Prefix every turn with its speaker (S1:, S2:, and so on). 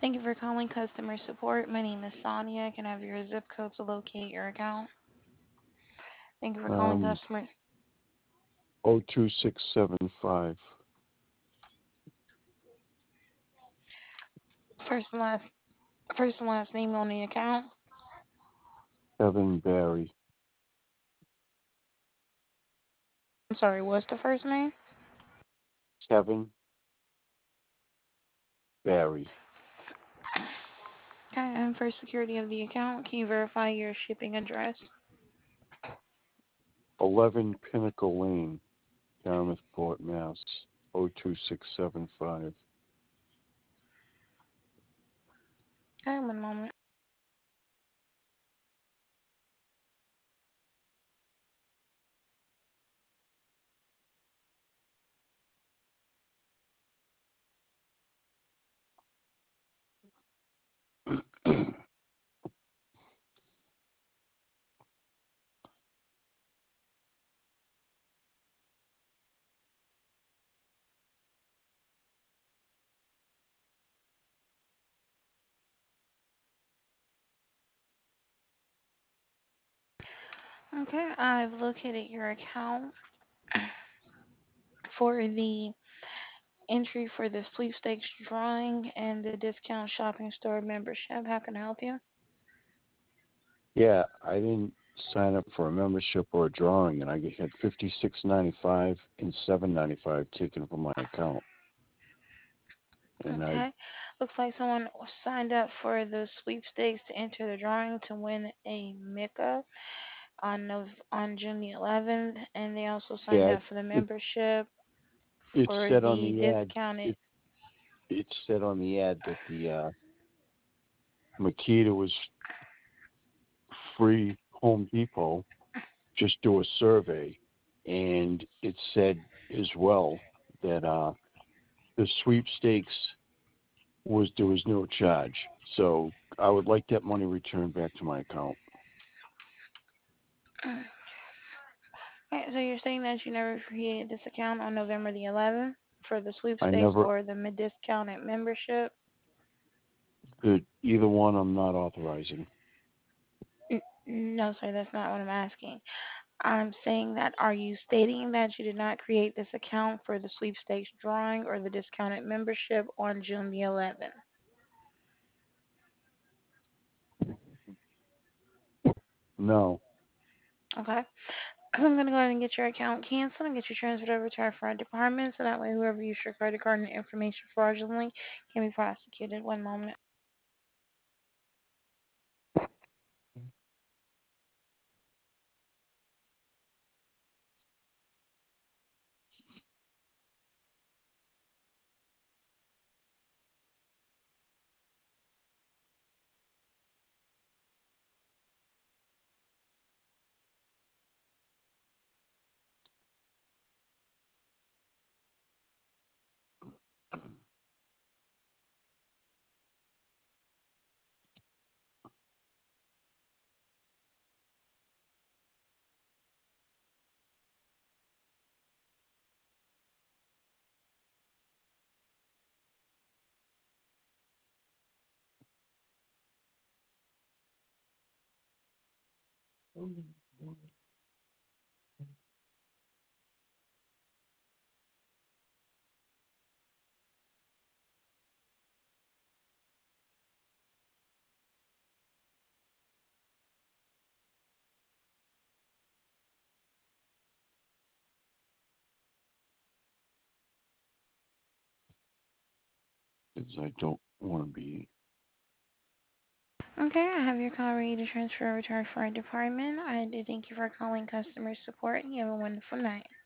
S1: Thank you for calling customer support. My name is Sonia. Can I have your zip code to locate your account? Thank you for calling
S2: Um,
S1: customer.
S2: 02675.
S1: First and last, first and last name on the account.
S2: Kevin Barry.
S1: I'm sorry, what's the first name?
S2: Kevin Barry.
S1: Okay, and for security of the account, can you verify your shipping address?
S2: 11 Pinnacle Lane, Yarmouthport, Mass. 02675.
S1: Okay, one moment. Okay, I've located your account for the entry for the sweepstakes drawing and the discount shopping store membership. How can I help you?
S2: Yeah, I didn't sign up for a membership or a drawing, and I had $56.95 and $7.95 taken from my account. And I,
S1: Okay. Looks like someone signed up for the sweepstakes to enter the drawing to win a Mika on June the 11th, and they also signed
S2: yeah,
S1: up for the membership
S2: it
S1: for
S2: said on
S1: the
S2: the ad.
S1: discounted.
S2: It said on the ad that the Makita was free Home Depot. Just do a survey, and it said as well that the sweepstakes was there was no charge. So I would like that money returned back to my account.
S1: Okay, so you're saying that you never created this account on November the 11th for the
S2: I
S1: sweepstakes
S2: never
S1: or the discounted membership?
S2: did either one. I'm not authorizing.
S1: No, sir, that's not what I'm asking. I'm saying that are you stating that you did not create this account for the sweepstakes drawing or the discounted membership on June the 11th?
S2: No.
S1: Okay. I'm gonna go ahead and get your account canceled and get you transferred over to our fraud department so that way whoever used your credit card and information fraudulently can be prosecuted. One moment.
S2: Because I don't want to be.
S1: Okay, I have your call ready to transfer over to our fraud department. I do thank you for calling customer support. You have a wonderful night.